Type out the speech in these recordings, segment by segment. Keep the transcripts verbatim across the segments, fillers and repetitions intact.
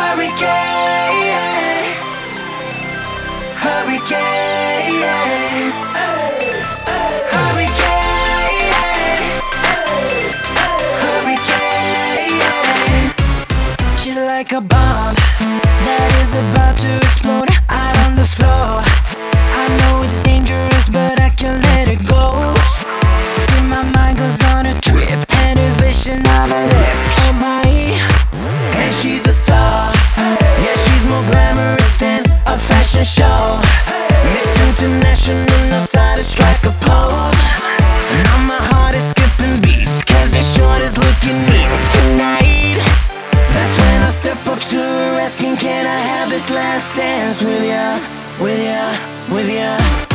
hurricane, hurricane, hurricane, hurricane. She's like a bomb that is about to explode out on the floor. I know it's dangerous, but I can't let it go. See, my mind goes on a trip, and a vision of her lips. Oh my, and she's a star. Yeah, she's more glamorous than a fashion show. Miss International knows how to strike a pose. Now my heart is skipping beats, cause this short is looking neat tonight. That's when I step up to her, asking, can I have this last dance with ya, with ya, with ya?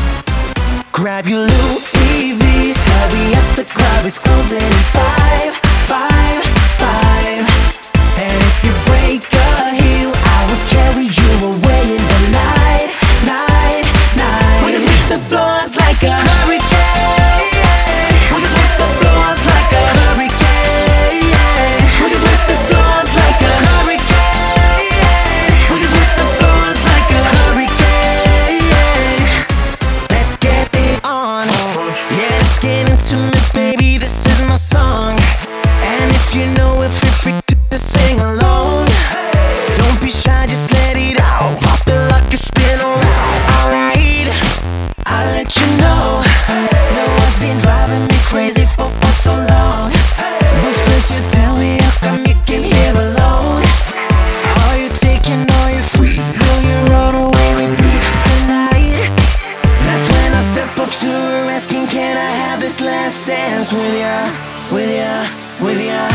Grab your Louis V's, hurry up, the club is closing in five, five, five. And if you break a heel, I will carry you away in the night, night, night. We just hit the floors like a hurricane. We just hit the floors like a hurricane. We just hit the floors like a hurricane. We just hit the floors like a hurricane. Let's get it on. Yeah, let's get intimate, baby, this is my song. And if you know it, feel free to sing along. Don't be shy, just let it out. Pop it like a spin around. Alright, I'll let you know. No one's been driving me crazy for, for so long. But first you tell me, how come you came here alone? Are you taking all your free? Will you run away with me tonight? That's when I step up to her, asking, can I have this last dance with ya, with ya, with ya?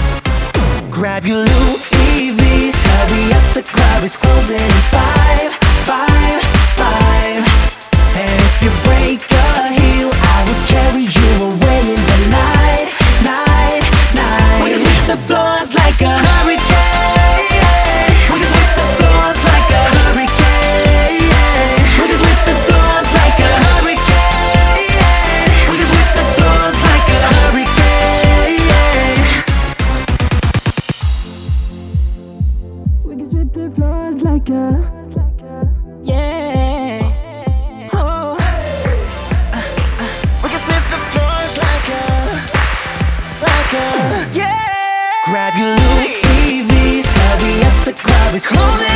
Grab your Louis V's, hurry up, the club is closing in five, five, five. And if you break a heel, I will carry you away in the night, night, night. We just hit the floors like a hurricane. We just hit the floors like a hurricane. We just hit the floors like a hurricane. We just hit the floors like a hurricane. We can sweep the floors like a, yeah. Oh. We can sweep the floors like a, like a, yeah. Grab your Louis V's, hurry up, the club is closing.